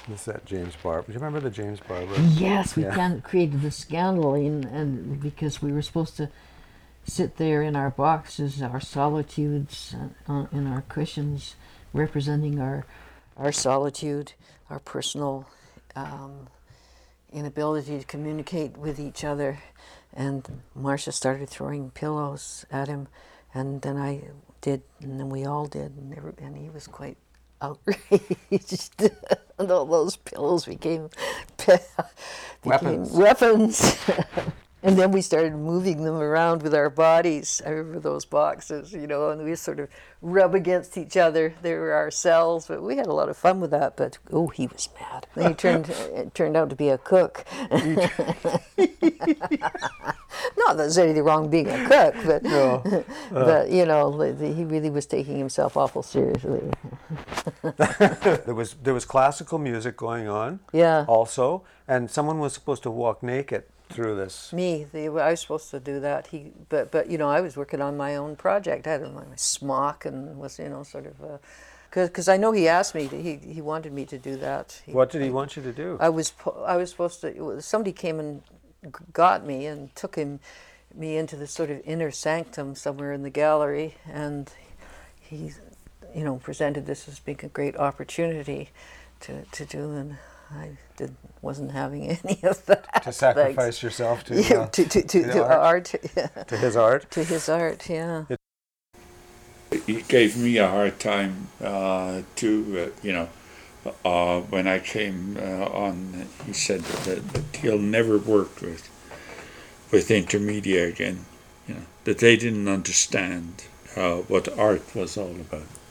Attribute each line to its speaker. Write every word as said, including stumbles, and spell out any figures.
Speaker 1: This is that James Barber. Do you remember the James Barber?
Speaker 2: Yes, we
Speaker 1: Yeah.
Speaker 2: can created the scandal, and, and because we were supposed to sit there in our boxes, our solitudes, uh, in our cushions, representing our our solitude, our personal um, inability to communicate with each other. And Marcia started throwing pillows at him, and then I did, and then we all did, and, every, and he was quite outraged. And all those pillows became became
Speaker 1: Weapons.
Speaker 2: weapons. And then we started moving them around with our bodies. I remember those boxes, you know, and we sort of rub against each other. They were ourselves, but we had a lot of fun with that. But oh, he was mad. Then he turned it turned out to be a cook. Not that there's anything wrong being a cook, but
Speaker 1: No. Uh.
Speaker 2: but you know, he really was taking himself awful seriously.
Speaker 1: There was there was classical music going on.
Speaker 2: Yeah.
Speaker 1: Also, and someone was supposed to walk naked through this.
Speaker 2: Me, the, I was supposed to do that. He, but but you know, I was working on my own project. I had my smock and was you know sort of, because uh, I know he asked me. To, he he wanted me to do that. He,
Speaker 1: What did he want you to do?
Speaker 2: I was I was supposed to. Somebody came and got me and took him me into this sort of inner sanctum somewhere in the gallery, and he, you know, presented this as being a great opportunity to to do, and I did, wasn't having any of that.
Speaker 1: To sacrifice
Speaker 2: Thanks.
Speaker 1: yourself to,
Speaker 2: Yeah,
Speaker 1: uh,
Speaker 2: to, to, to,
Speaker 1: to
Speaker 2: to
Speaker 1: art?
Speaker 2: art. Yeah.
Speaker 1: To his art?
Speaker 2: To his art, yeah.
Speaker 3: He gave me a hard time uh, too, uh, you know, uh, when I came uh, on. He said that, that he'll never work with with Intermedia again, you know, that they didn't understand uh, what art was all about.